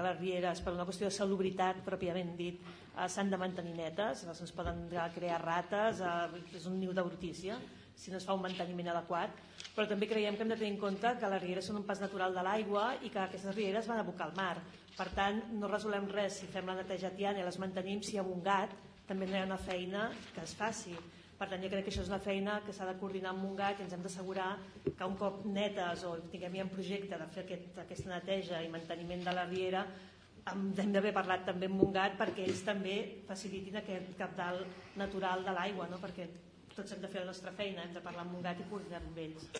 que les rieres, per una qüestió de salubritat pròpiament dit, s'han de mantenir netes, no se'ns poden crear rates, és un niu de brutícia si no es fa un manteniment adequat, però també creiem que hem de tenir en compte que les rieres són un pas natural de l'aigua i que aquestes rieres van a abocar al mar. Per tant, no resolem res si fem la neteja tiana i les mantenim si hi ha un gat, també no hi ha una feina que es faci. Per tant, jo crec que això és una feina que s'ha de coordinar amb un gat i ens hem d'assegurar que un cop netes o tinguem ja un projecte de fer aquesta neteja i manteniment de la riera, hem d'haver parlat també amb un gat perquè ells també facilitin aquest cabdal natural de l'aigua, no? Perquè tots hem de fer la nostra feina, hem de parlar amb un gat i coordinar amb ells.